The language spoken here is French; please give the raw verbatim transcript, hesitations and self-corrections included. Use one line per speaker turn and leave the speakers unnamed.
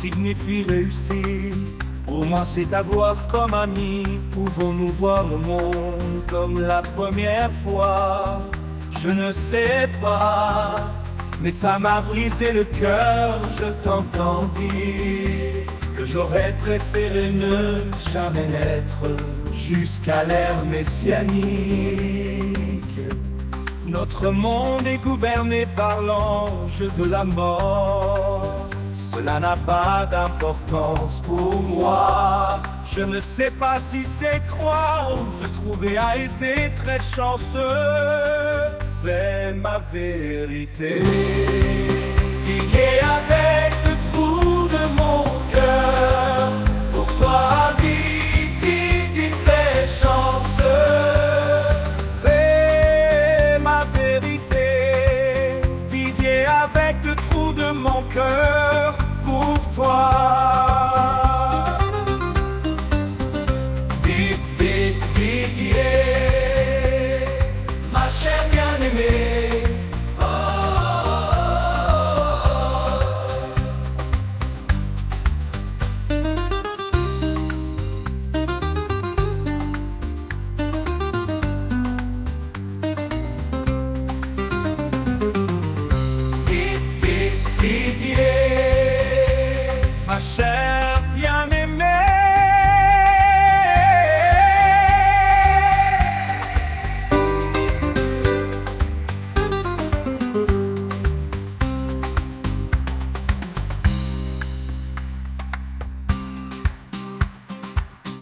signifie réussir. Pour moi c'est avoir comme ami. Pouvons-nous voir le monde comme la première fois? Je ne sais pas, mais ça m'a brisé le cœur. Je t'entends dire que j'aurais préféré ne jamais naître, jusqu'à l'ère messianique. Notre monde est gouverné par l'ange de la mort. Cela n'a pas d'importance pour moi. Je ne sais pas si c'est croire ou te trouver a été très chanceux. Fais ma vérité. Tiquer avec le trou de mon cœur.